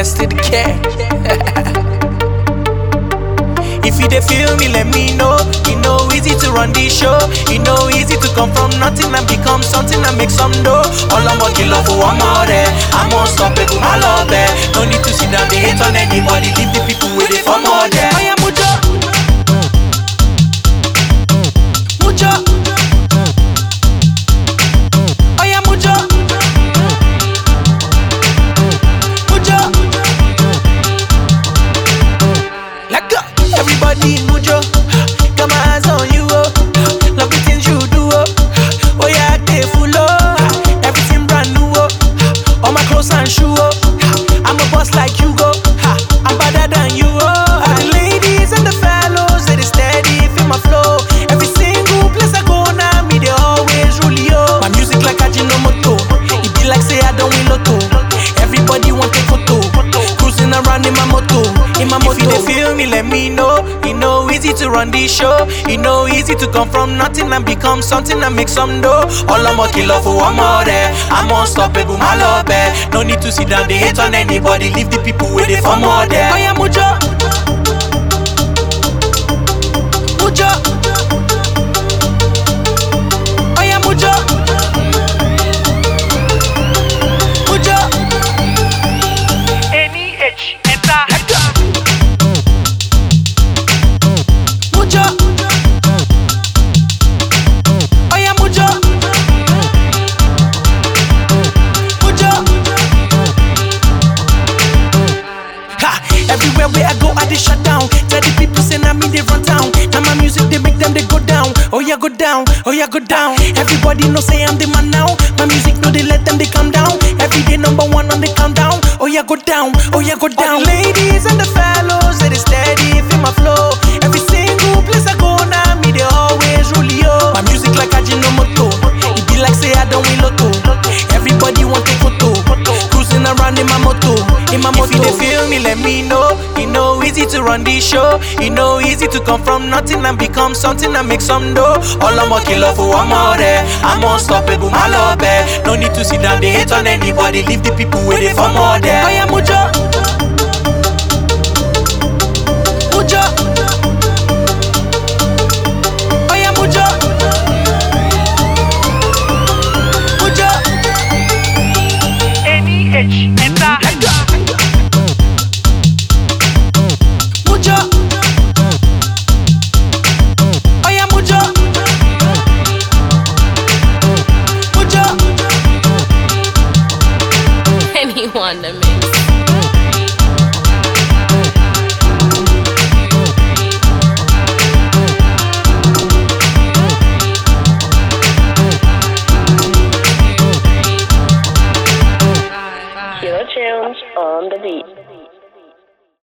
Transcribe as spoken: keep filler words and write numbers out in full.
S to the K. If you dey feel me, let me know. You know easy to run this show. You know easy to come from nothing and become something and make some dough. All I'm working love for one more day. I'm unstoppable, my love there. No need to sit down, they hate on anybody. Leave the people with it for more there. I am Mujo. Mujo. I am Mujo. Mujo. Let go. Everybody in Mujo, got my eyes on you, oh. Love the things you do, oh. Oh yeah, they full, oh. Everything brand new, oh. All my clothes and shoes, oh. I'm a boss like you, go. I'm better than you, oh. The ladies and the fellows, they steady, feel my flow. Every single place I go now, me they always rule, yo. My music like Ajinomoto, it be like say I don't win lotto. Everybody want take photo, cruising around in my moto, in my moto. If you dey feel me, let me know. You know easy to run this show. You know easy to come from nothing and become something and make some dough. All I'm working love for one more day. I'm unstoppable, my love there. No need to sit down, they hate on anybody. Leave the people with it for more there. I am Mujo. Mujo. I am Mujo. Mujo. N E H, enter. Mujo. I am Mujo. Mujo. Ha! Everywhere where I go, I dey shut down. Tell the people say na me they run town. Now my music they make them they go down. Oh yeah, go down. Oh yeah, go down. Everybody know say I'm the man now. My music no they let them they come down. Every day number one on the countdown. Oh yeah, go down. Oh yeah, go down. All the ladies and the fellows they steady feel my flow. Every single place I go now, me they always rule, yo. My music like Ajinomoto, it be like say I don't win lotto. Everybody want take photo, cruising around in my moto, in my moto. If you dey feel me, let me know. You know easy to run this show. You know easy to come from nothing and become something and make some dough. All I'm working love for one more day. I'm unstoppable, my love there. No need to sit down, they hate on anybody. Leave the people with it for more there. I am Mujo. Mujo. I am Mujo. Mujo. N E H, enter. Mujo. I am Mujo. Mujo. Anyone to me.